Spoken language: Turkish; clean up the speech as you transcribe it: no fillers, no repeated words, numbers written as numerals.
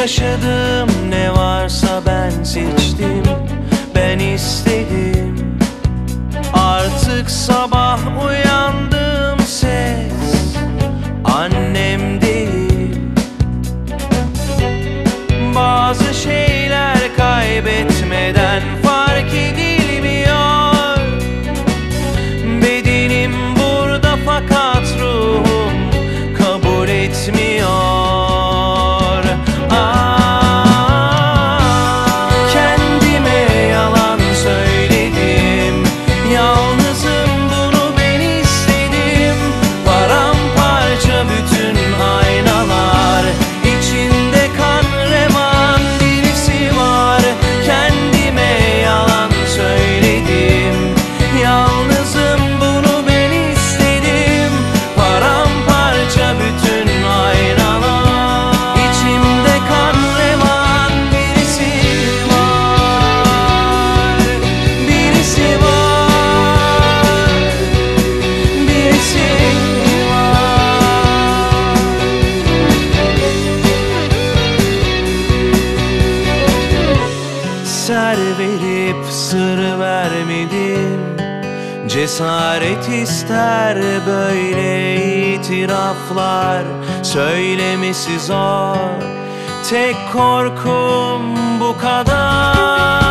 yaşadım, ne varsa ben seçtim, ben istedim. Artık sabah uyandım, ses annem değil. Bazı şeyler kaybetmeden fark edilmiyor. Bedenim burada fakat ruhum kabul etmiyor. Kendime yalan söyledim, yalnızım, bunu ben istedim. Paramparça bütün aynalar, içinde kan revan birisi var. Kendime yalan söyledim, yalnızım, bunu ben istedim. Paramparça bütün aynalar, içimde kan revan birisi var. Birisi var, birisi var. Ser verip sır vermedim, cesaret ister böyle itiraflar. Söylemesi zor, tek korkum bu kadar.